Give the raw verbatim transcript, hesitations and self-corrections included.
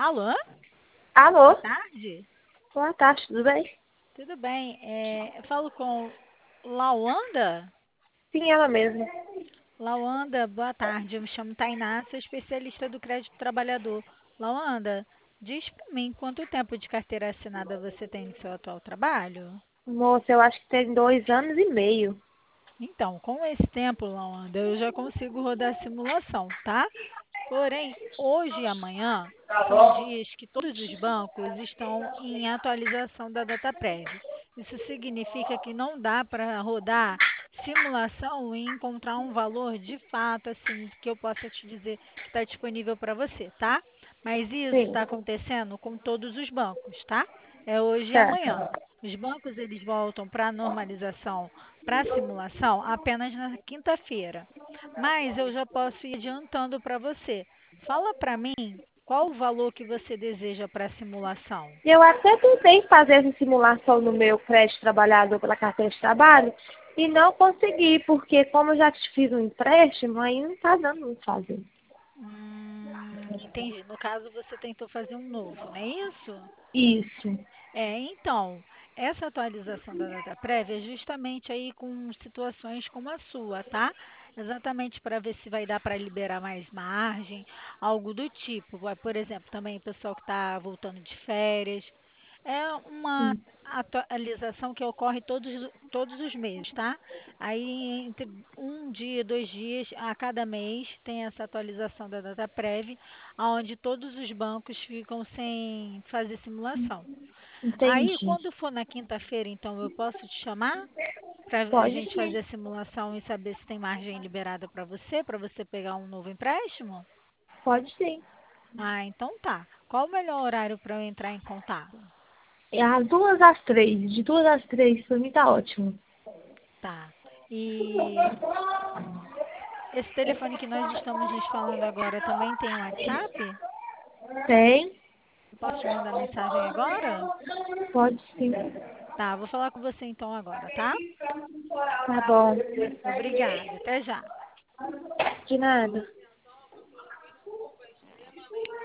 Alô? Boa Alô? tarde. Boa tarde, tudo bem? Tudo bem? É, eu falo com Lawanda? Sim, ela mesma. Lawanda, boa tarde. Eu me chamo Tainá, sou especialista do crédito trabalhador. Lawanda, diz para mim quanto tempo de carteira assinada você tem no seu atual trabalho? Moça, eu acho que tem dois anos e meio. Então, com esse tempo, Lawanda, eu já consigo rodar a simulação, tá? Porém, hoje e amanhã são dias que todos os bancos estão em atualização da data prévia. Isso significa que não dá para rodar simulação e encontrar um valor de fato, assim, que eu possa te dizer que está disponível para você, tá? Mas isso Sim, está acontecendo com todos os bancos, tá? É hoje e amanhã. certo. Os bancos eles voltam para a normalização, para a simulação, apenas na quinta-feira. Mas eu já posso ir adiantando para você. Fala para mim qual o valor que você deseja para a simulação. Eu até tentei fazer essa simulação no meu crédito trabalhador pela carteira de trabalho e não consegui, porque como eu já te fiz um empréstimo, aí não tá dando pra fazer. Hum, entendi. No caso, você tentou fazer um novo, não é isso? Isso. É, então, essa atualização da data prévia é justamente aí com situações como a sua, tá? Exatamente para ver se vai dar para liberar mais margem, algo do tipo. Vai, por exemplo, também o pessoal que está voltando de férias. É uma Sim. atualização que ocorre todos, todos os meses, tá? Aí, entre um dia, dois dias, a cada mês, tem essa atualização da data prévia, onde todos os bancos ficam sem fazer simulação. Aí, Entendi. quando for na quinta-feira, então, eu posso te chamar para a Pode gente sim. fazer a simulação e saber se tem margem liberada para você, para você pegar um novo empréstimo? Pode sim. Ah, então tá. Qual o melhor horário para eu entrar em contato? É às duas às três. De duas às três, pra mim tá ótimo. Tá. E esse telefone que nós estamos nos falando agora também tem um WhatsApp? Tem? Eu posso te mandar mensagem agora? Pode sim. Tá, vou falar com você então agora, tá? Tá bom. Obrigada. Até já. De nada.